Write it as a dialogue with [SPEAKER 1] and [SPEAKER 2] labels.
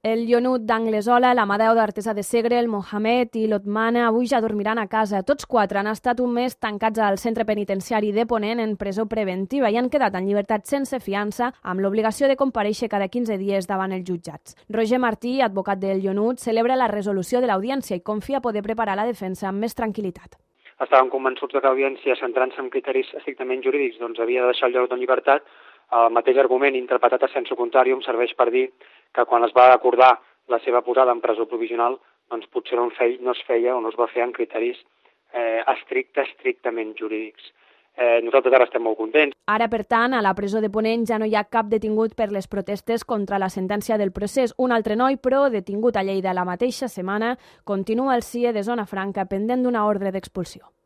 [SPEAKER 1] El Ionut d'Anglesola, l'Amadeu d'Artesa de Segre, el Mohamed i l'Otmana avui ja dormiran a casa. Tots quatre han estat un mes tancats al centre penitenciari de Ponent en presó preventiva i han quedat en llibertat sense fiança amb l'obligació de comparèixer cada 15 dies davant els jutjats. Roger Martí, advocat del Ionut, celebra la resolució de l'audiència i confia poder preparar la defensa amb més tranquil·litat.
[SPEAKER 2] Estàvem convençuts que l'audiència, centrant-se en criteris estrictament jurídics, havia de deixar el lloc en llibertat. El mateix argument interpretat a sensu contrarium serveix per dir que quan es va acordar la seva posada en presó provisional, potser no es feia o no es va fer en criteris estrictament jurídics. Nosaltres ara estem molt contents.
[SPEAKER 1] Ara, per tant, a la presó de Ponent ja no hi ha cap detingut per les protestes contra la sentència del procés. Un altre noi, però, detingut a Lleida la mateixa setmana, continua al CIE de Zona Franca pendent d'una ordre d'expulsió.